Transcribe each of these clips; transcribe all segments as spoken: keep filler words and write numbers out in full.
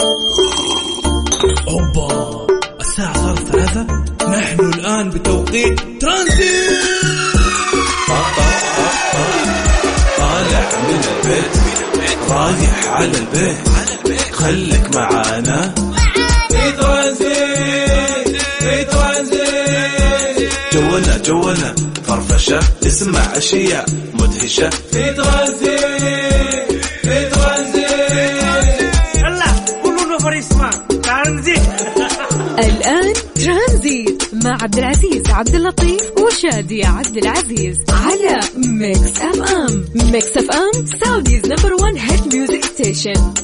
أوبا، الساعة صارت ثلاثة. نحن الآن بتوقيت ترانزيت. طالع من البيت رايح على البيت، خليك معانا في ترانزيت. في ترانزيت جولنا جولنا فرفشة، تسمع أشياء مدهشة في ترانزيت. في ترانزيت يلا كلنا فريسما ترانزيت. الآن ترانزيت مع عبد العزيز عبد اللطيف وشادي عبد العزيز على ميكس اف ام. ميكس اف ام سعوديز نمبر وان هيت ميوزك ستيشن.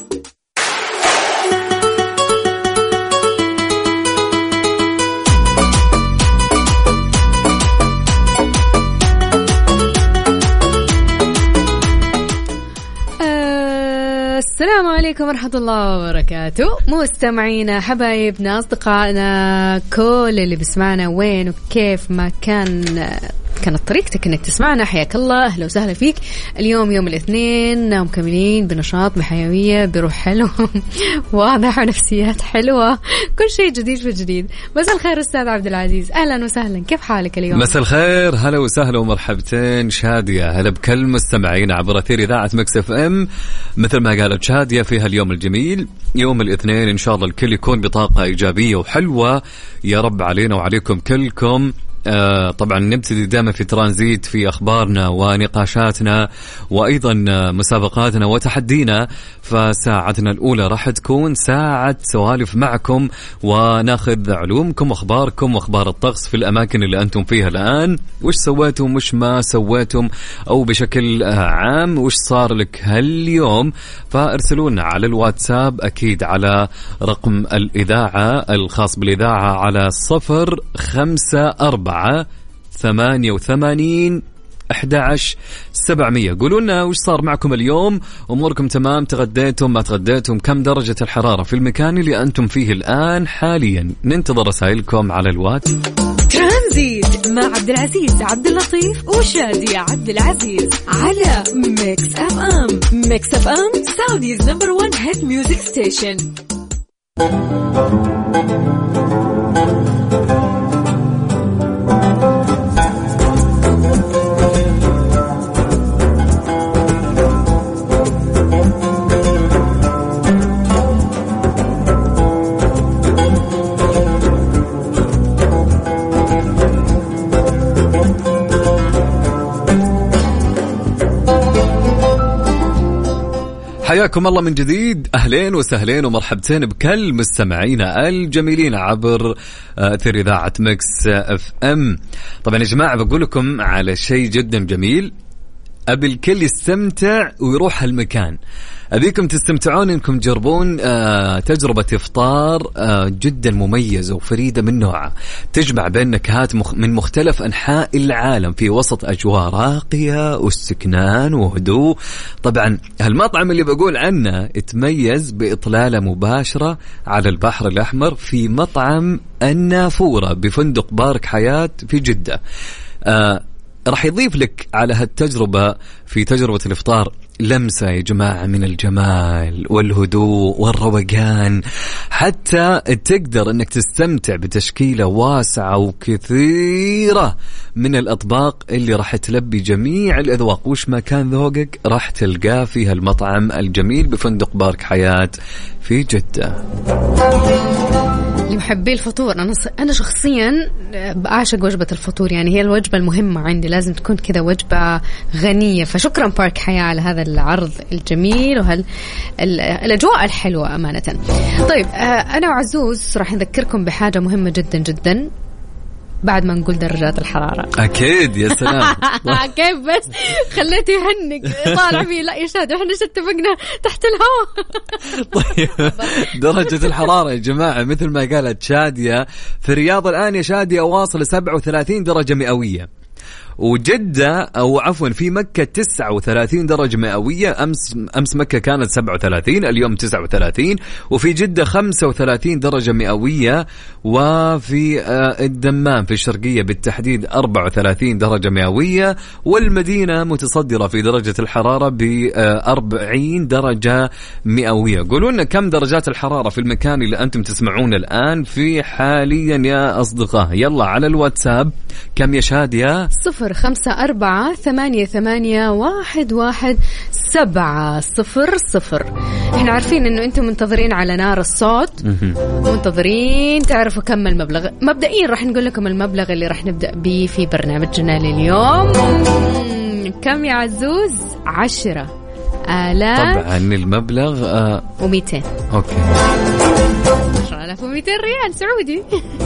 السلام عليكم ورحمة الله وبركاته، مستمعينا حبايبنا أصدقائنا كل اللي بسمعنا وين وكيف ما كان كانت طريقتك انك تسمعنا، حياك الله، اهلا وسهلا فيك. اليوم يوم الاثنين مكملين بنشاط بحيوية بروح حلو واضح ونفسيات حلوة، كل شيء جديد في جديد. مساء الخير استاذ عبد العزيز، اهلا وسهلا، كيف حالك اليوم؟ مساء الخير، هلا وسهلا ومرحبتين شادية، هلا بكل مستمعين عبر اثير اذاعة مكس اف ام. مثل ما قالت شادية فيها اليوم الجميل يوم الاثنين، ان شاء الله الكل يكون بطاقة ايجابية وحلوة يا رب علينا وعليكم كلكم. آه طبعا نبتدي دائما في ترانزيت في أخبارنا ونقاشاتنا وأيضا مسابقاتنا وتحدينا. فساعتنا الأولى راح تكون ساعة سوالف معكم وناخذ علومكم وأخباركم وأخبار الطقس في الأماكن اللي أنتم فيها الآن، وش سويتم وش ما سويتم، أو بشكل عام وش صار لك هاليوم. فارسلونا على الواتساب أكيد على رقم الإذاعة الخاص بالإذاعة على صفر خمسة أربعة ثمانية وثمانين أحد عشر سبعمية. قولوا لنا وش صار معكم اليوم، أموركم تمام، تغديتم ما تغديتم، كم درجة الحرارة في المكان اللي أنتم فيه الآن حاليا. ننتظر رسائلكم على الواتس. ترانزيت مع عبد العزيز عبد اللطيف وشادي عبد العزيز على ميكس اف ام. ميكس اف ام سعوديز نمبر وان هيت ميوزك ستيشن. حياكم الله من جديد، أهلين وسهلين ومرحبتين بكل مستمعينا الجميلين عبر أثير إذاعة مكس اف ام. طبعا يا جماعة بقول لكم على شيء جدا جميل، أبي الكل يستمتع ويروح هالمكان. أبيكم تستمتعون إنكم تجربون آه تجربة إفطار آه جدا مميزة وفريدة من نوعها، تجمع بين نكهات مخ من مختلف أنحاء العالم في وسط أجواء راقية واستكنان وهدوء. طبعا هالمطعم اللي بقول عنه يتميز بإطلالة مباشرة على البحر الأحمر في مطعم النافورة بفندق بارك حياة في جدة. آه راح يضيف لك على هالتجربة في تجربة الإفطار لمسة يا جماعة من الجمال والهدوء والروقان، حتى تقدر أنك تستمتع بتشكيلة واسعة وكثيرة من الأطباق اللي راح تلبي جميع الأذواق. وش ما كان ذوقك راح تلقاه في هالمطعم الجميل بفندق بارك حياة في جدة. لمحبي الفطور، أنا أنا شخصيا بعشق وجبة الفطور، يعني هي الوجبة المهمة عندي، لازم تكون كذا وجبة غنية. فشكرا بارك حياة على هذا العرض الجميل وهال الأجواء الحلوة أمانة. طيب أنا وعزوز راح نذكركم بحاجة مهمة جدا جدا بعد ما نقول درجات الحرارة. أكيد يا سلام. كيف بس خليته يهنق طالع فيه. لا يا شادي احنا شو اتفقنا تحت الهواء. طيب درجة الحرارة يا جماعة مثل ما قالت شادية في الرياض الآن يا شادية واصل سبعة وثلاثين درجة مئوية، وجدة أو عفوا في مكة تسعة وثلاثين درجة مئوية. أمس أمس مكة كانت سبعة وثلاثين، اليوم تسعة وثلاثين. وفي جدة خمسة وثلاثين درجة مئوية. وفي الدمام في الشرقية بالتحديد أربعة وثلاثين درجة مئوية. والمدينة متصدرة في درجة الحرارة بأربعين درجة مئوية. قولوا لنا كم درجات الحرارة في المكان اللي أنتم تسمعون الآن في حاليا يا أصدقاء. يلا على الواتساب كم يا شادية؟ صفر خمسة أربعة ثمانية ثمانية واحد واحد سبعة صفر صفر. احنا عارفين انه انتم منتظرين على نار الصوت، منتظرين تعرفوا كم المبلغ. مبدئيا راح نقول لكم المبلغ اللي راح نبدأ به في برنامجنا لليوم. كم يا عزوز؟ عشرة آلاف. طبعا المبلغ آه ومئتين. اوكي، عشرة آلاف ومئتين ريال سعودي.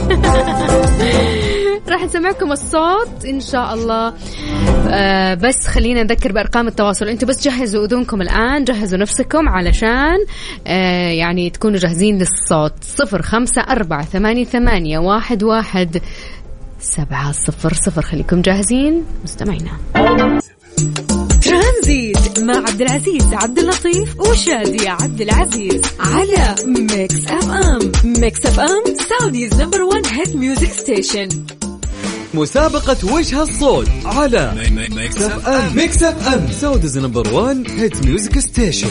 راح نسمعكم الصوت إن شاء الله. آه بس خلينا نذكر بأرقام التواصل. أنتوا بس جهزوا أذنكم الآن، جهزوا نفسكم علشان آه يعني تكونوا جاهزين للصوت. صفر خمسة أربعة ثمانية ثمانية واحد واحد سبعة صفر صفر. خليكم جاهزين مستمعينا. ترانزيت مع عبد العزيز عبد اللطيف وشادية عبد العزيز على ميكس اف ام. ميكس اف ام سعوديز نمبر وان هيت ميوزك ستيشن. مسابقة وجه الصوت على ميكس اف ام. ميكس اف ام سعوديز نمبر وان هيت ميوزك ستيشن.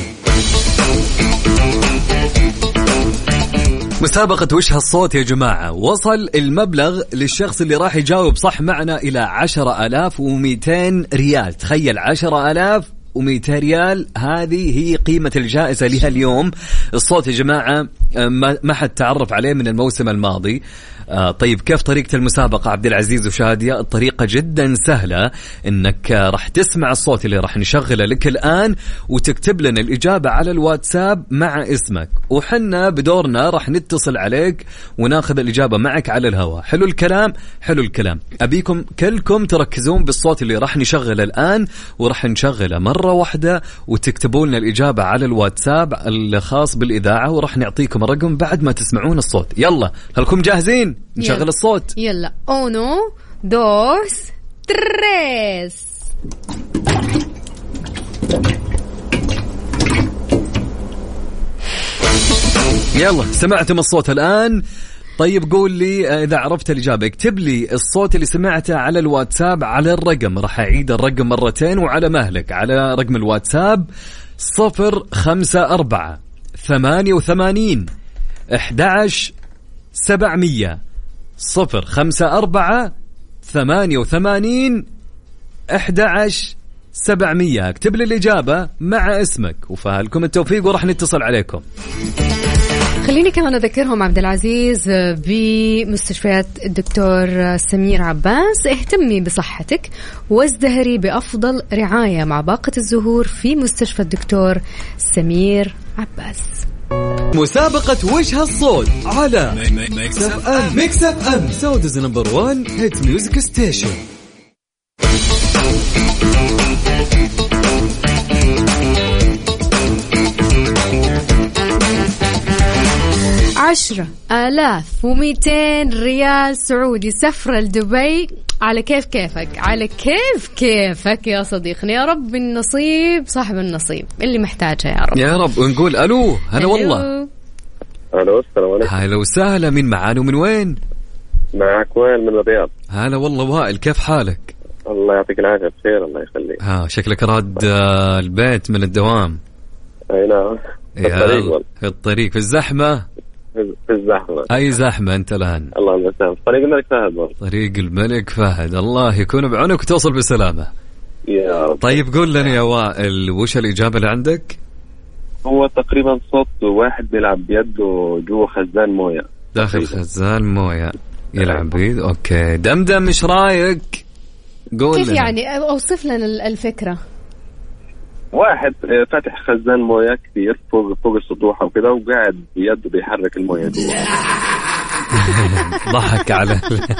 مسابقة وجه الصوت يا جماعة، وصل المبلغ للشخص اللي راح يجاوب صح معنا إلى عشرة آلاف ومئتين ريال. تخيل عشرة آلاف ومئتين ريال، هذه هي قيمة الجائزة لها اليوم. الصوت يا جماعة ما حد تعرف عليه من الموسم الماضي. آه طيب كيف طريقة المسابقة عبد العزيز وشادية؟ الطريقة جدا سهلة، انك راح تسمع الصوت اللي راح نشغله لك الآن وتكتب لنا الإجابة على الواتساب مع اسمك، وحنا بدورنا راح نتصل عليك وناخذ الإجابة معك على الهواء. حلو الكلام؟ حلو الكلام. أبيكم كلكم تركزون بالصوت اللي راح نشغله الآن، وراح نشغله مرة واحدة وتكتبوا لنا الإجابة على الواتساب الخاص بالإذاعة، وراح نعطيكم الرقم بعد ما تسمعون الصوت. يلا هلكم جاهزين؟ نشغل يلا. الصوت يلا. أونو دوس تريس. يلا سمعتم الصوت الآن؟ طيب قول لي إذا عرفت الإجابة. اكتب لي الصوت اللي سمعته على الواتساب على الرقم، راح أعيد الرقم مرتين وعلى مهلك. على رقم الواتساب صفر خمسة أربعة ثمانية وثمانين أحد عشر سبعمية. صفر خمسة أربعة ثمانية وثمانين أحد عشر سبعمية. اكتب لي الإجابة مع اسمك، وفالكم التوفيق وراح نتصل عليكم. خليني كمان أذكرهم عبد العزيز بمستشفيات الدكتور سمير عباس. اهتمي بصحتك وازدهري بأفضل رعاية مع باقة الزهور في مستشفى الدكتور سمير عباس. مسابقة وجه الصوت على ميكس اف ام. ميكس اف ام سعوديز نمبر وان هيت ميوزك ستيشن. عشرة آلاف ومئتين ريال سعودي، سفرة لدبي على كيف كيفك، على كيف كيفك يا صديقنا. يا رب النصيب صاحب النصيب اللي محتاجها يا رب. يا رب. ونقول ألو. هلا والله. ألو السلام عليكم. هلا وسهلا. من معانا ومن وين؟ معك وائل من الرياض. هلا والله وائل، كيف حالك؟ الله يعطيك العافية بخير الله يخليك. ها شكلك راد البيت من الدوام. أي نعم. في الطريق في الطريق في الزحمة. في الزحمة. أي زحمة أنت الآن؟ الله المسلم. طريق الملك فهد برضه. طريق الملك فهد. الله يكون بعونك وتوصل بسلامة يا رب. طيب قول لنا يا وائل، وش الإجابة اللي عندك؟ هو تقريبا صوت واحد بيلعب بيده جوا خزان موية. داخل خزان موية يلعب بيد. أوكي دمدم إيش رأيك؟ قول كيف لنا. يعني أوصف لنا الفكرة. واحد فاتح خزان مويه كثير فوق فوق السطوح وكذا، وقاعد بيده بيحرك المويه جوا. ضحك على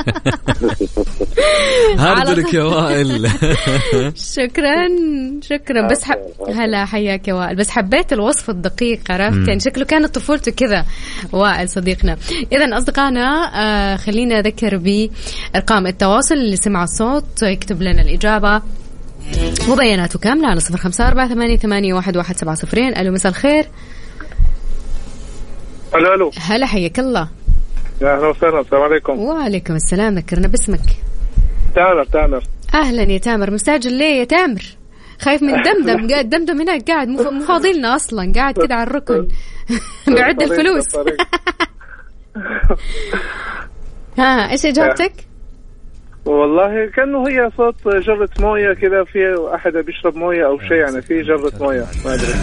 هارد لك يا وائل. شكرا شكرا. بس حب... هلا حياك يا وائل. بس حبيت الوصف الدقيق، عرفت يعني شكله كانت طفولته كذا وائل صديقنا. إذن أصدقائنا آه خلينا أذكر بأرقام التواصل اللي سمع الصوت يكتب لنا الإجابة وبياناته كاملة على صفر خمسة أربعة ثمانية ثمانية واحد واحد سبعة صفرين. ألو مساء الخير. ألو ألو. هلا حياك الله. يا أهلا وسهلا. السلام عليكم. وعليكم السلام. ذكرنا باسمك. تامر. تامر. أهلا يا تامر. مستعجل ليه يا تامر؟ خايف من دمدم. قاعد دمدم هناك قاعد مو فاضيلنا أصلا، قاعد كده على الركن بعد الفلوس. ها إيش إجابتك؟ والله كأنه هي صوت جرة موية كذا، في أحد بيشرب موية أو شيء، يعني في جرة موية ما أدري.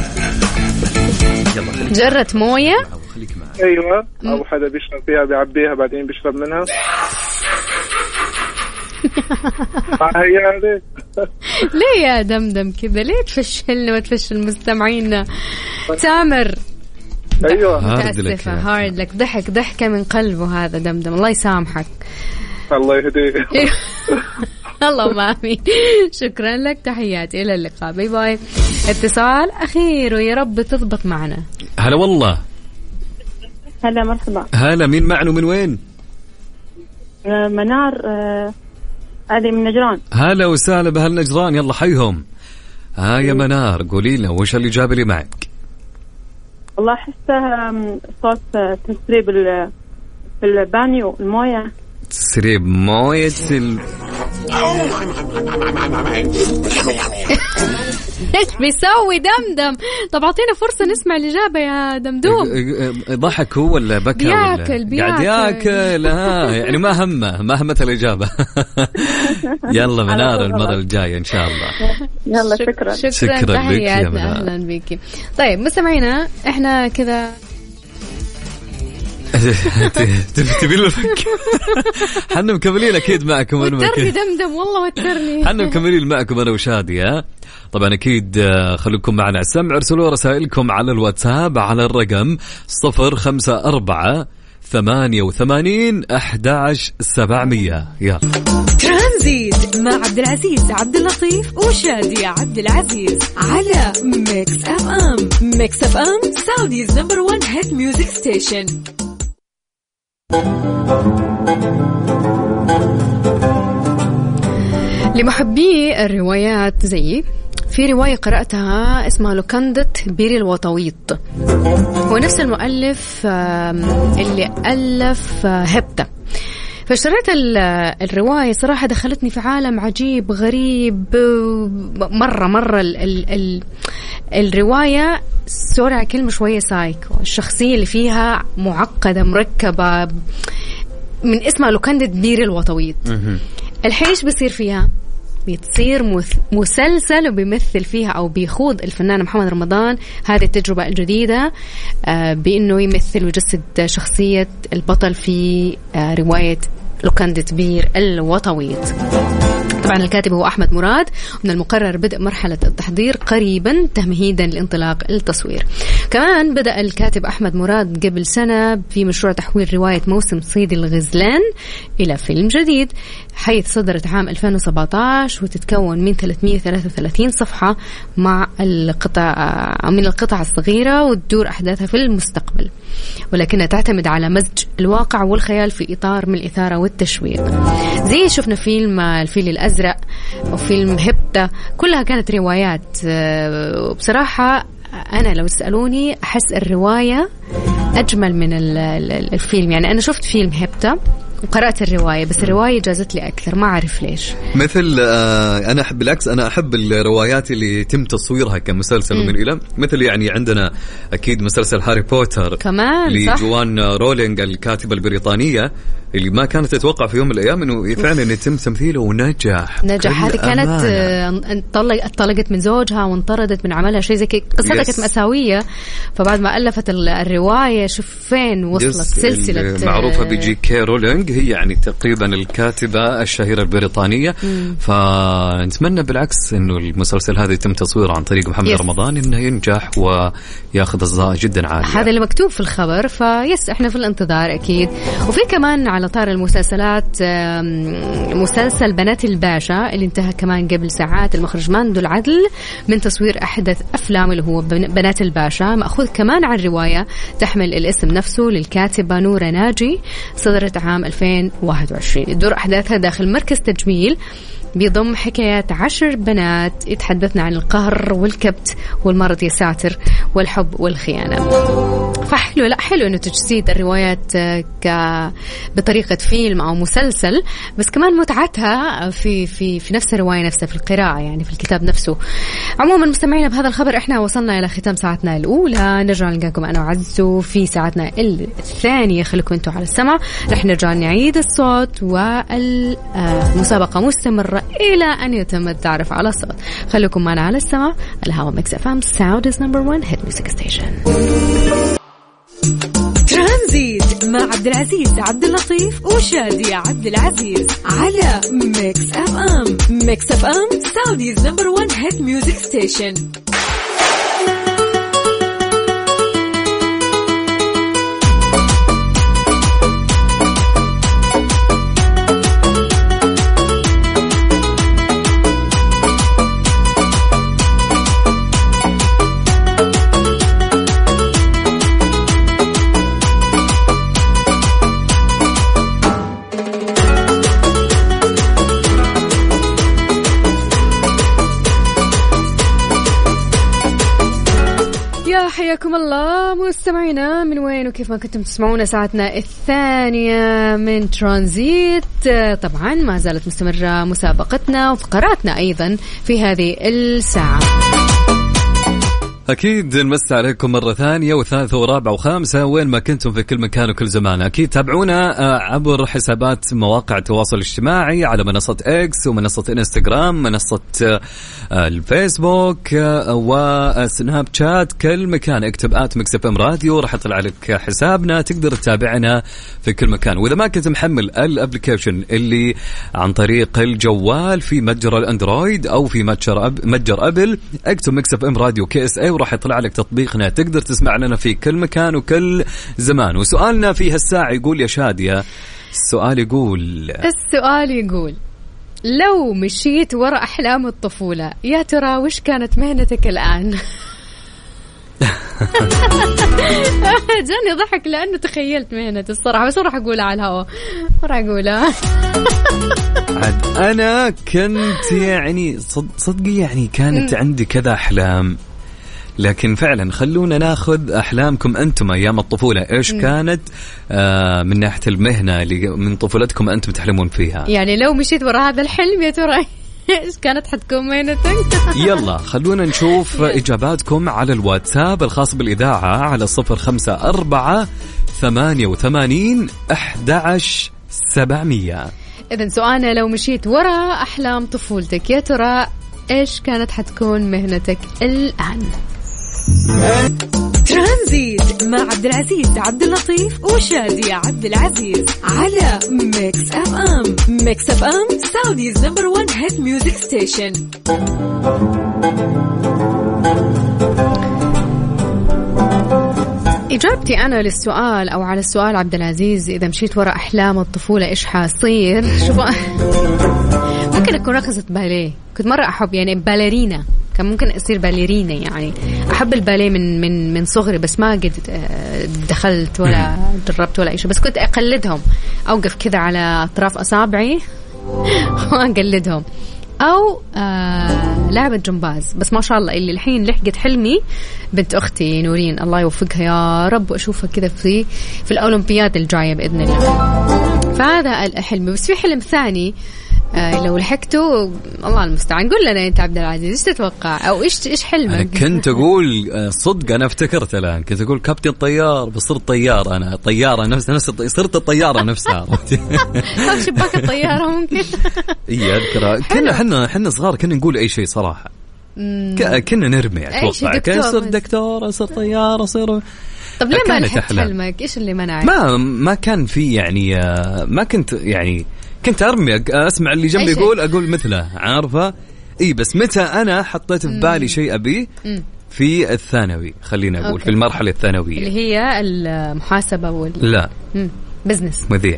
جرة موية؟ أيوة، أو حدا بيشرب فيها بيعبيها بعدين بيشرب منها. هي ليه يا دمدم كذا؟ ليه تفشلنا وتفشل مستمعينا؟ تامر. أيوة. متأسفة. هارد لك. ضحك ضحكة من قلبه هذا دمدم، الله يسامحك. الله يهديك. اللهم آمين. شكرا لك، تحياتي، إلى اللقاء، باي باي. اتصال أخير ويا رب تضبط معنا. هلا والله. هلا مرحبا. هلا، مين معنا ومن وين؟ آه منار. آه هذه من نجران. هلا وسهلا بأهل نجران، يلا حيهم. ها يا منار قولي لنا وش اللي جاب لي معك؟ والله أحسها صوت تسريب في البانيو الموية. تسريب موية ال... ايش بيسوي دمدم؟ طب اعطينا فرصة نسمع الإجابة يا دمدوم. ضحك هو ولا بكى ولا بياكل بياكل قاعد ياكل؟ ها يعني ما همه ما همت الإجابة. يلا منار المرة الجاية إن شاء الله. يلا شكرا. شكرا, شكرا لك يا منار. أهلا بيكي. طيب مستمعينا احنا كذا تبي له الفك. حنا مكملين اكيد معكم. وترني دمدم والله وترني. حنا مكملين معكم انا وشادية. طبعا اكيد خليكم معنا على السمع. ارسلوا رسائلكم على الواتساب على الرقم صفر خمسة أربعة ثمانية وثمانين أحد عشر سبعمية. يلا ترانزيت مع عبد العزيز عبد اللطيف وشادية عبد العزيز على ميكس اف ام. ميكس اف ام سعوديز نمبر وان هيت ميوزك ستيشن. لمحبي الروايات زيي، في رواية قرأتها اسمها لوكندة بير الوطويط، ونفس المؤلف اللي ألف هبتة. فاشتريت الرواية، صراحة دخلتني في عالم عجيب غريب مرة مرة. ال ال ال الرواية سوري على كلمة شوية سايكو، الشخصية اللي فيها معقدة مركبة، من اسمها لوكندة بير الوطويط. الحين ايش بيصير فيها؟ بيتصير مسلسل وبيمثل فيها أو بيخوض الفنان محمد رمضان هذه التجربة الجديدة بأنه يمثل ويجسد شخصية البطل في رواية لوكندة بير الوطويط. طبعا الكاتب هو أحمد مراد، ومن المقرر بدء مرحلة التحضير قريبا تمهيدا لانطلاق التصوير. كمان بدأ الكاتب أحمد مراد قبل سنة في مشروع تحويل رواية موسم صيد الغزلان إلى فيلم جديد، حيث صدرت عام ألفين وسبعة عشر وتتكون من ثلاثمئة وثلاثة وثلاثين صفحة مع القطع من القطع الصغيرة، وتدور أحداثها في المستقبل، ولكنها تعتمد على مزج الواقع والخيال في إطار من الإثارة والتشويق. زي شفنا فيلم الفيل الأزرق وفيلم هبتة، كلها كانت روايات. بصراحة أنا لو تسألوني أحس الرواية أجمل من الفيلم. يعني أنا شفت فيلم هبتة وقرأت الرواية، بس الرواية جازت لي أكثر، ما أعرف ليش. مثل آه أنا أحب بالعكس، أنا أحب الروايات اللي تم تصويرها كمسلسل من إلى، مثل يعني عندنا أكيد مسلسل هاري بوتر كمان لجوان رولينج الكاتبة البريطانية. اللي ما كانت تتوقع في يوم من الأيام إنه فعلا يتم تمثيله ونجح. نجح. هذه كانت انطلقت طلقت من زوجها وانطردت من عملها شيء زي كذا. قصتها كانت مأساوية. فبعد ما ألفت الرواية شوف فين وصلت سلسلة معروفة بجي كي رولينج. هي يعني تقريبا الكاتبة الشهيرة البريطانية. فنتمنى بالعكس إنه المسلسل هذا يتم تصويره عن طريق محمد يس. رمضان إنه ينجح وياخذ أصداء جدا عالية. هذا اللي مكتوب في الخبر. فيس إحنا في الانتظار أكيد. وفي كمان على طار المسلسلات مسلسل بنات الباشا اللي انتهى كمان قبل ساعات. المخرج ماندو العدل من تصوير أحدث أفلام اللي هو بنات الباشا، مأخوذ كمان عن رواية تحمل الاسم نفسه للكاتبة نورة ناجي، صدرت عام ألفين وواحد وعشرين. تدور أحداثها داخل مركز تجميل بيضم حكايات عشر بنات يتحدثن عن القهر والكبت والمرض يا ساتر والحب والخيانة. فحلو لا حلو إنه تجسيد الروايات ك بطريقة فيلم أو مسلسل، بس كمان متعتها في في في نفس الرواية نفسها، في القراءة يعني في الكتاب نفسه. عموما مستمعينا بهذا الخبر إحنا وصلنا إلى ختام ساعتنا الأولى. نرجع نلقاكم أنا وعزو في ساعتنا الثانية. خليكم أنتوا على السمع، رح نرجع نعيد الصوت والمسابقة مستمرة إلى أن يتم التعرف على الصوت. خليكم معنا على السمع. الهوا ميكس اف ام Saudi's number one hit music station. ترانزيت مع عبد العزيز عبد اللطيف وشادي عبد العزيز على ميكس اف ام. ميكس اف ام Saudi's number one hit music station. حياكم الله مستمعينا من وين وكيف ما كنتم تسمعونا. ساعتنا الثانية من ترانزيت. طبعا ما زالت مستمرة مسابقتنا وفقراتنا أيضا في هذه الساعة. أكيد نمس عليكم مرة ثانية وثالثة ورابعة وخامسة وين ما كنتم في كل مكان وكل زمان. أكيد تابعونا عبر حسابات مواقع التواصل الاجتماعي على منصة إكس ومنصة إنستغرام، منصة الفيسبوك وسناب شات، كل مكان اكتب آت ميكس اف ام راديو راح يطلع لك حسابنا، تقدر تتابعنا في كل مكان. وإذا ما كنت محمل الابليكيشن اللي عن طريق الجوال في متجر الأندرويد أو في متجر أب متجر أبل، اكتب ميكس اف ام راديو كي اس اي وراح يطلع لك تطبيقنا، تقدر تسمع لنا في كل مكان وكل زمان. وسؤالنا في هالساعة يقول يا شادية، السؤال يقول السؤال يقول لو مشيت وراء أحلام الطفولة يا ترى وش كانت مهنتك الآن؟ جاني ضحك لأنه تخيلت مهنتي الصراحة، بس راح أقولها على الهواء، راح أقولها. أنا كنت يعني صدقي يعني كانت عندي كذا أحلام، لكن فعلا خلونا ناخذ أحلامكم أنتم أيام الطفولة. إيش كانت آه من ناحية المهنة اللي من طفولتكم أنتم تحلمون فيها؟ يعني لو مشيت وراء هذا الحلم يا ترى إيش كانت حتكون مهنتك؟ يلا خلونا نشوف إجاباتكم على الواتساب الخاص بالإذاعة على صفر خمسة أربعة ثمانية وثمانين أحد عشر سبعمية. إذن سؤالنا لو مشيت وراء أحلام طفولتك يا ترى إيش كانت حتكون مهنتك الآن؟ ترانزيت مع عبد العزيز عبد اللطيف وشادي عبد العزيز على ميكس اف ام. ميكس اف ام Saudi's number one hit music station. إجابتي أنا للسؤال أو على السؤال عبد العزيز، إذا مشيت وراء أحلام الطفولة إيش حاصير؟ شوفوا ممكن أكون رقصة باليه، كنت مرة أحب يعني باليرينا، كان ممكن أصير باليرينا، يعني أحب الباليه من من من صغري، بس ما قد دخلت ولا جربت ولا أي شيء، بس كنت أقلدهم، أوقف كذا على أطراف أصابعي وأقلدهم. أو آه لعبة جمباز، بس ما شاء الله اللي الحين لحقت حلمي بنت أختي نورين الله يوفقها يا رب، وأشوفها كذا في في الأولمبياد الجاية بإذن الله. فهذا الحلم. بس في حلم ثاني آه لو لحقتوا الله المستعان. قول لنا انت عبد العزيز ايش تتوقع او ايش ايش حلمك؟ انا كنت اقول صدق، انا افتكرت الان كنت اقول كابتن طيار، بس صرت طيار انا طياره نفس نفس صرت الطياره نفسها. او شباك الطياره ممكن. اي اذكر كنا احنا احنا صغار كنا نقول اي شيء صراحه، كنا نرمي اتوقع كان صرت دكتور اصير طيار اصير. طب ليه ما لحقت حلمك؟ ايش اللي منعك؟ ما ما كان في يعني ما كنت يعني كنت ارمي اسمع اللي جنبي يقول اقول مثله، عارفه؟ اي بس متى انا حطيت في بالي شيء ابيه في الثانوي، خلينا اقول أوكي. في المرحله الثانويه اللي هي المحاسبه وال لا بزنس مذيع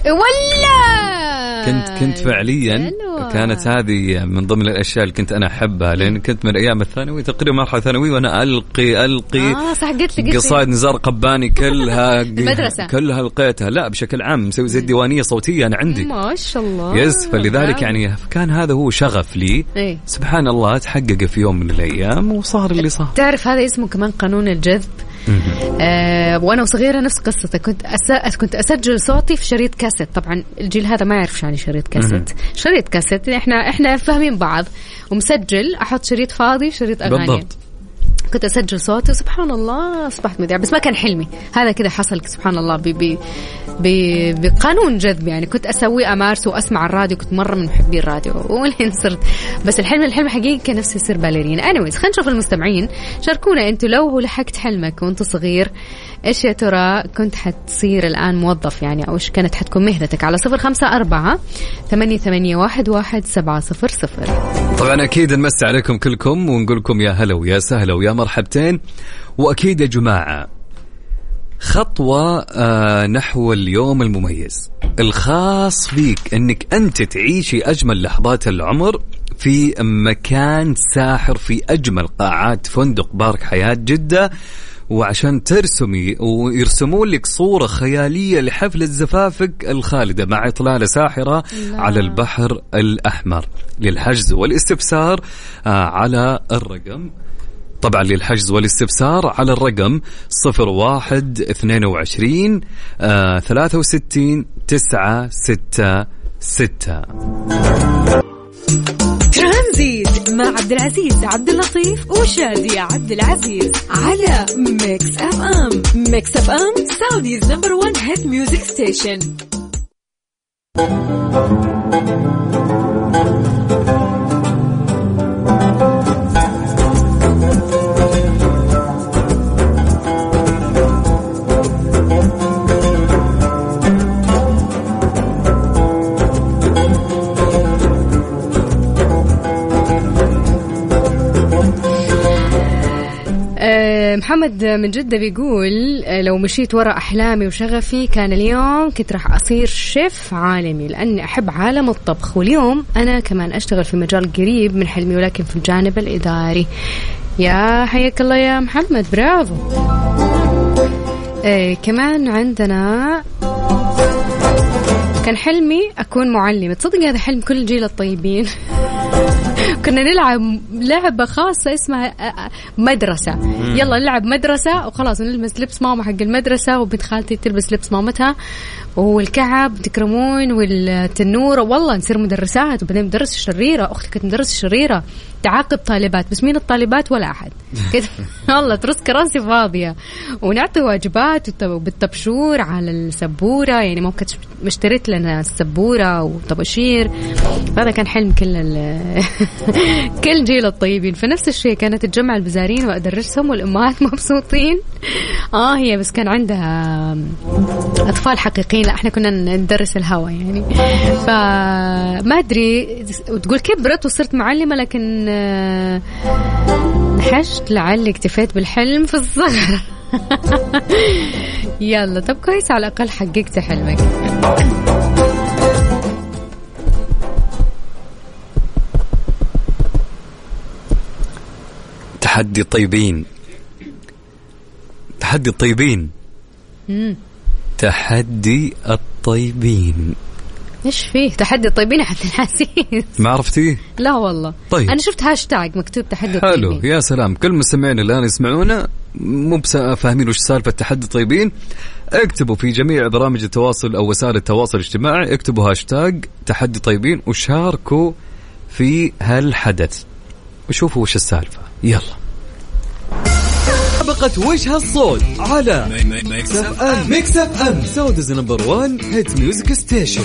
ولا كنت كنت فعليا حلوة. كانت هذه من ضمن الاشياء اللي كنت انا احبها، لان كنت من ايام الثانوي تقريبا مرحله ثانوي وانا القي القي اه صح قلت لي قصائد نزار قباني كلها المدرسه كلها لقيتها، لا بشكل عام مسوي زي الديوانيه صوتيه انا عندي ما شاء الله. يس فلذلك يعني كان هذا هو شغف لي إيه؟ سبحان الله تحقق في يوم من الايام وصار اللي صار. تعرف هذا اسمه كمان قانون الجذب. آه وانا وصغيره نفس قصتك، كنت أس... كنت اسجل صوتي في شريط كاسيت. طبعا الجيل هذا ما يعرف يعني شريط كاسيت. شريط كاسيت احنا احنا فاهمين بعض، ومسجل احط شريط فاضي شريط اغاني بالضبط. كنت اسجل صوتي وسبحان الله اصبحت مذيع، بس ما كان حلمي هذا كده حصل سبحان الله ب ب ب بقانون جذب يعني. كنت اسوي امارسه واسمع الراديو، كنت مره من محبي الراديو ولين صرت. بس الحلم الحلم حقيقي كان نفسي اصير باليرينا. انيويز خلينا نشوف المستمعين شاركونا انتوا لو لحقت حلمك وانت صغير ايش يا ترى كنت حتصير الان موظف يعني، او ايش كانت حتكون مهنتك؟ على صفر خمسة أربعة ثمانية ثمانية واحد واحد سبعة صفر صفر. طبعا اكيد نمسي عليكم كلكم ونقول لكم يا هلا ويا سهلا ويا مرحبتين. واكيد يا جماعه خطوه آه نحو اليوم المميز الخاص فيك، انك انت تعيشي اجمل لحظات العمر في مكان ساحر في اجمل قاعات فندق بارك حياة جدة، وعشان ترسمي ويرسمون لك صورة خيالية لحفلة زفافك الخالدة مع إطلالة ساحرة لا. على البحر الأحمر. للحجز والاستفسار آه على الرقم، طبعا للحجز والاستفسار على الرقم صفر واحد اثنين وعشرين آه ثلاثة وستين تسعة ستة ستة. ترانزيت مع عبد العزيز عبد اللطيف وشادي عبد العزيز على ميكس اف ام. ميكس اف ام سعوديز نمبر وان هيت ميوزك ستيشن. محمد من جدة بيقول لو مشيت وراء أحلامي وشغفي كان اليوم كنت راح أصير شيف عالمي، لأني أحب عالم الطبخ، واليوم أنا كمان أشتغل في مجال قريب من حلمي ولكن في الجانب الإداري. يا حياك الله يا محمد، برافو. إيه كمان عندنا كان حلمي أكون معلمة. تصدق هذا حلم كل جيل الطيبين. كنا نلعب لعبة خاصة اسمها مدرسة، يلا نلعب مدرسة وخلاص، نلبس لبس ماما حق المدرسة وبنت خالتي تلبس لبس مامتها والكعب تكرمون والتنورة، والله نصير مدرسات. وبعدين مدرسة شريرة، أختي كانت مدرسة شريرة تعاقب طالبات، بس مين الطالبات ولا أحد كده. والله ترس كراسي فاضية، ونعطي واجبات وبالطبشور على السبورة، يعني ممكن مشتريت لنا السبورة وطبشير. هذا كان حلم كل كل جيل الطيبين. فنفس الشيء كانت تجمع البزارين وأدرسهم والأمهات مبسوطين. آه هي بس كان عندها أطفال حقيقيين، لا احنا كنا ندرس الهوا يعني. فما أدري، وتقول كبرت وصرت معلمة، لكن حشت لعلي اكتفيت بالحلم في الصغر. يلا طب كويس، على الأقل حققت حلمك. تحدي الطيبين، تحدي الطيبين، مم. تحدي الطيبين. ايش فيه تحدي الطيبين يا عبد العزيز؟ ما عرفتيه؟ لا والله. طيب انا شفت هاشتاج مكتوب تحدي الطيبين. حلو يا سلام. كل مستمعين الان يسمعونا مو فاهمين وش سالفه تحدي الطيبين، اكتبوا في جميع برامج التواصل او وسائل التواصل الاجتماعي، اكتبوا هاشتاج تحدي طيبين وشاركوا في هالحدث وشوفوا وش السالفه. يلا مسابقة وش هالصوت على ميكس اف ام. ميكس اف ام سعوديز نمبر وان هيت ميوزك ستيشن.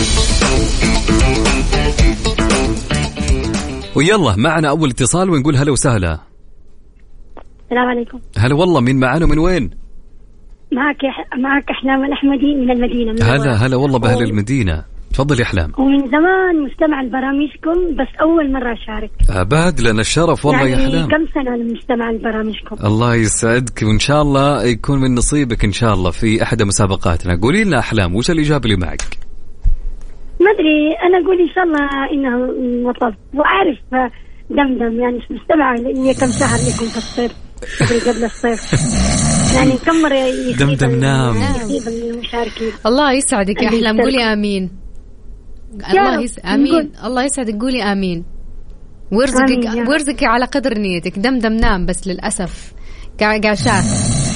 ويلا معنا اول اتصال ونقول هلا وسهلا. السلام عليكم. هلا والله، مين معانا من وين؟ معك معك أحلام الأحمدي من المدينة. من هلا هلا والله بأهل المدينة. تفضل يا أحلام. ومن زمان مستمع لبرامجكم بس أول مرة أشارك. أبد لنا الشرف والله يعني يا أحلام. كم سنة مستمع لبرامجكم. الله يسعدك وإن شاء الله يكون من نصيبك إن شاء الله في أحد مسابقاتنا. قولي لنا أحلام وش الإجابة اللي معك؟ ما أدري، أنا أقول إن شاء الله إنه مطب، وأعرف دمدم يعني مستمع لإني كم شهر لكم في الصيف قبل الصيف يعني كم مرة دمدم نام. المشاركين. الله يسعدك يا أحلام، قولي آمين. الله يس... آمين. الله يسعدك قولي آمين. ويرزقك ويرزقك على قدر نيتك. دمدم نام بس للأسف قاشات.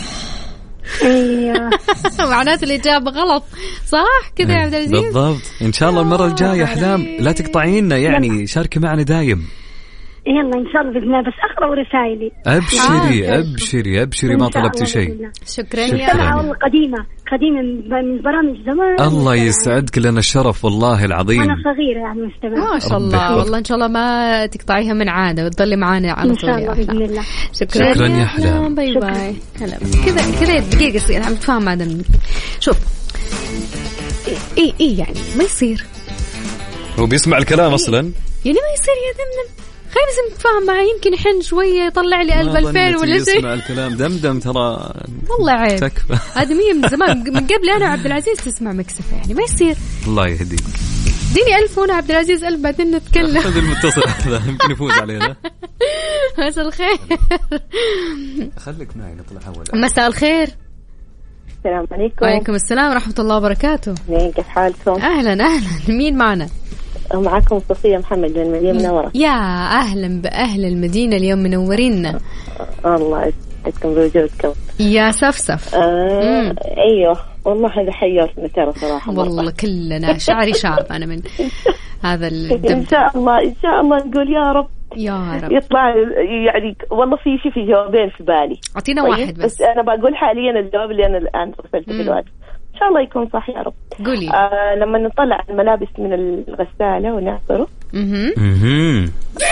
ايوه معناته الإجابة غلط صح كذا يا عبد العزيز؟ بالضبط. إن شاء الله المرة الجاية أحلام لا تقطعينا يعني، شاركي معنا دايم. يلا إن شاء الله بإذن الله، بس أقرأ رسائلي. أبشري آه. أبشري أبشري ما طلبتي شيء. شكرا يا والله قديمة قديمة من برامج زمان. الله يسعدك، لنا الشرف والله العظيم. أنا صغيرة يعني مستمع. ما شاء الله والله إن شاء الله ما تقطعيها من عادة وتضلي معانا على طول. إن شاء الله بإذن الله. شكرا, شكرا يا أحلام. باي باي. هلا كذا كذا دقيقة يصير عم تفهم هذا منك. شوف إيه إيه يعني ما يصير. هو بيسمع الكلام أصلا يعني ما يصير يا دمدم. خلي بس نتفاهم معه، يمكن يحن شوية يطلع لي ألف ألفين ولا شيء. يسمع الكلام دمدم ترى والله عيب. هذه مية من زمان من قبل أنا عبد العزيز تسمع مكسفة يعني ما يصير. الله يهديك. ديني ألف وأنا عبد العزيز ألف بعدين نتكلم. هذا المتصل هذا يمكن يفوز علينا. مساء الخير. خليك معي نطلع أول. مساء الخير. السلام عليكم. وعليكم السلام ورحمة الله وبركاته. كيف حالكم؟ أهلا أهلا. مين معنا؟ معكم صفية محمد من المدينة المنورة. يا أهلا بأهل المدينة اليوم منورينا. الله يسعدكم بوجودكم يا سفسف. آه أيوه والله هذا حيرتنا ترى صراحة. والله كلنا شعري شعب أنا من هذا الدم. إن شاء الله إن شاء الله نقول يا رب يا رب يطلع يعني. والله في شيء في جوابين في بالي. أعطينا واحد بس. بس أنا بقول حاليا الجواب اللي أنا الآن رسلته في الواتس إن شاء الله يكون صح يا رب. قولي. آه لما نطلع الملابس من الغسالة ونعصره اها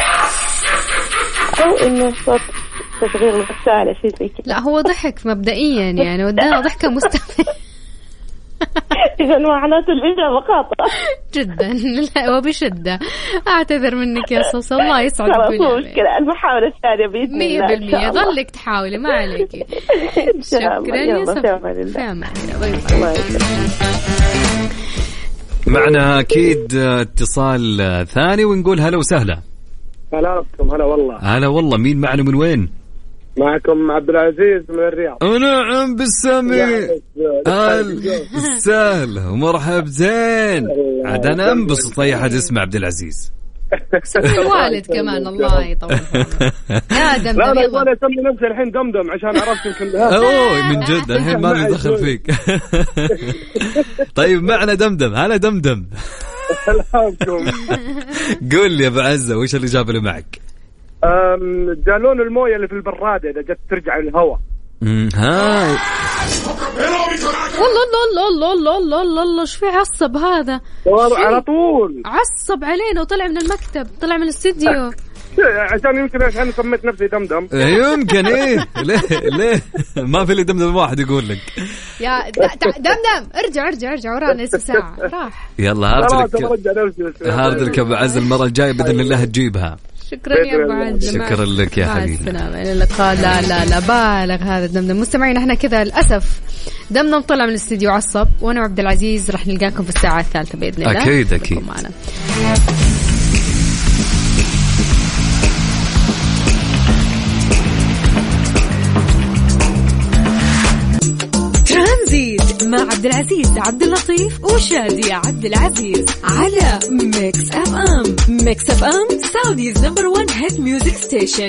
أو إنه صوت تشغيل الغسالة شيء زي كذا. لا هو ضحك مبدئيا يعني ودانا ضحكة مستمرة. إذا معناته الإجابة خاطئة جدا. لا وبشدة أعتذر منك يا صوص. الله يسعدك. خلاص مو مشكلة، المحاولة الثانية بإذن الله. مية بالمية ظلك تحاولي ما عليك. شكرا يا صفا. معنا أكيد اتصال ثاني ونقول هلا وسهلا. هلا بكم. هلا والله. هلا والله. مين معنا من وين؟ معكم عبد العزيز من الرياض. ونعم بالسمي. السهل ومرحبتين. عاد أنا أنبسط أي أحد اسمه عبد العزيز. سمي الوالد كمان الله يطول. يا دمدم. لا لا يبغى اسمي نفسي الحين دمدم عشان عرفت يمكن هذا. اوه من جد الحين ما لي دخل فيك. طيب معنا دمدم. هلا دمدم. قول لي يا ابو عزه وش اللي جاب اللي معك؟ جالون المويه اللي في البراده اذا جت ترجع الهواء. امم هاي والله الله الله الله الله الله الله ايش في عصب هذا على طول عصب علينا وطلع من المكتب طلع من الاستديو عشان يمكن عشان سميت نفسي دمدم. يمكن ايه ليه ليه ما في لي دمدم واحد يقول لك يا دمدم ارجع ارجع ارجع ورانا نص ساعه راح. يلا هارد لك هارد لك ابو عز المره الجايه باذن الله تجيبها. شكرا يا ابو عز. شكرا لك يا حبيبي. السلامه الى اللقاء. لا لا لا بالغ هذا دمدم. مستمعين احنا كذا للاسف دمدم طلع من الاستديو عصب وانا وعبد العزيز راح نلقاكم في الساعه الثالثه باذن الله. اكيد اكيد معنا. ترانزيت مع عبد العزيز عبد اللطيف وشادي عبد العزيز على ميكس اف ام. ميكس اف ام سعوديز نمبر وان هيت ميوزك ستيشن.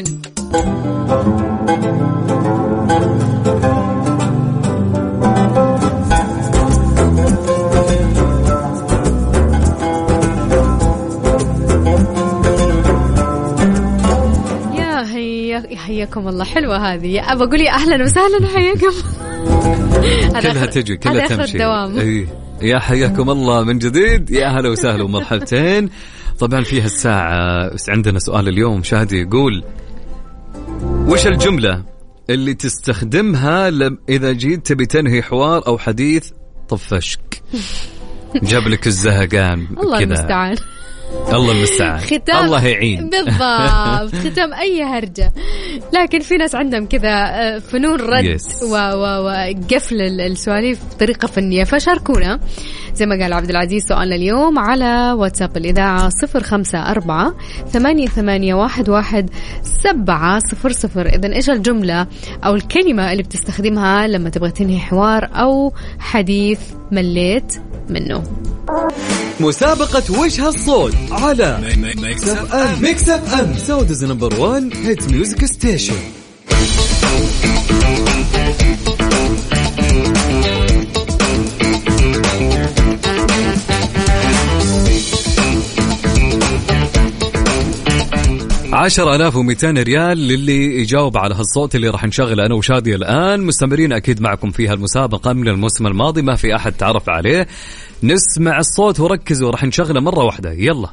حياكم الله. حلوة هذه. أبى أقول يا أهلا وسهلا حياكم. كلها تجي كلها تمشي. أي يا حياكم الله من جديد. يا أهلا وسهلا ومرحبتين. طبعا في هالساعة عندنا سؤال اليوم. شادي يقول وش الجملة اللي تستخدمها إذا جيت تبي تنهي حوار أو حديث طفشك جاب لك الزهقان الله المستعان. الله المستعان. ختام الله يعين. بالضبط. ختام أي هرجة. لكن في ناس عندهم كذا فنون رد وقفل السواليف بطريقة فنية. فشاركونا زي ما قال عبد العزيز سؤالنا اليوم على واتساب الإذاعة صفر خمسة أربعة ثمانية ثمانية واحد واحد سبعة صفر صفر. إذن إيش الجملة أو الكلمة اللي بتستخدمها لما تبغى تنهي حوار أو حديث مليت منه؟ مسابقة وش هالصوت على ميكس اف ام. ميكس اف ام سعوديز نمبر وان هيت ميوزك ستيشن. عشرة آلاف ومئتين ريال للي يجاوب على هالصوت اللي راح نشغله أنا وشادي الآن. مستمرين أكيد معكم في هالمسابقة من الموسم الماضي، ما في أحد تعرف عليه. نسمع الصوت وركزوا، راح نشغله مرة واحدة. يلا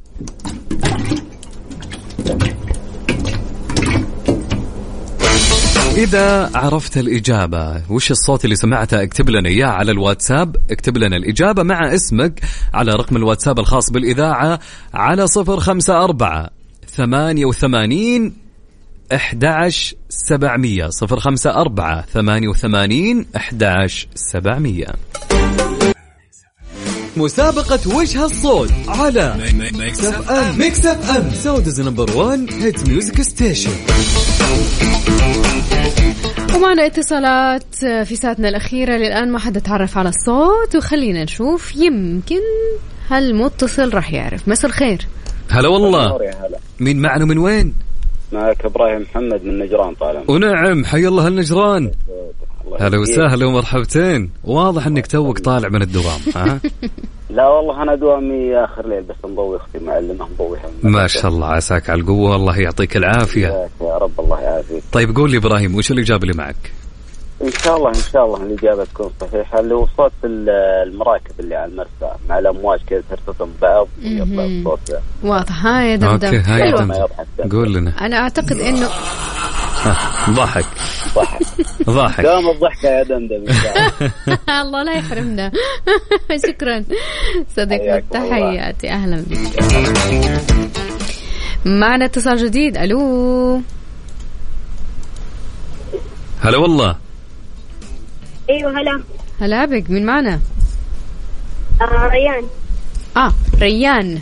إذا عرفت الإجابة وش الصوت اللي سمعته اكتب لنا إياه على الواتساب. اكتب لنا الإجابة مع اسمك على رقم الواتساب الخاص بالإذاعة على صفر خمسة أربعة ثمانية وثمانين أحد عشر سبعمية. صفر خمسة أربعة ثمانية وثمانين أحد عشر سبعمية. مسابقة وش هالصوت على ميكس اف ام. ميكس اف ام سعوديز نمبر وان هيت ميوزك ستيشن. ومعنا اتصالات في ساعتنا الأخيرة. للآن ما حد تعرف على الصوت، وخلينا نشوف يمكن هالمتصل راح يعرف. مساء الخير. هلا والله. مين معنا من وين؟ معك إبراهيم محمد من نجران طالع. ونعم حي الله النجران. هلا وسهلا ومرحبتين. واضح انك توك طالع من الدوام. ها؟ لا والله انا دوامي اخر ليل بس مضوي اختي معلمه مضوي. ما شاء الله عساك على القوه. الله يعطيك العافيه. يا رب الله يعافيك. طيب قول لي ابراهيم وش الاجابه اللي معك؟ ان شاء الله ان شاء الله الاجابه تكون صحيحه. اللي هو صوت المراكب اللي على المرسى مع الامواج كذا ترتطم بعض ويطلع الصوت. واضح. هاي دمدم. اوكي هاي دمدم. قول لنا. انا اعتقد انه ضحك ضحك ضحك قام الضحكة يا دمدم. الله لا يحرمنا. شكرا صديقنا. تحياتي. أهلا بك. معنا اتصال جديد. ألو. هلا والله. أيوة هلا. هلا بك. مين معنا؟ آه ريان. آه ريان.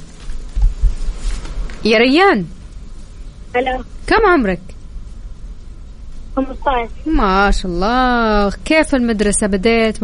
يا ريان. هلا. كم عمرك؟ خمسة عشر. ما شاء الله. كيف المدرسة بديت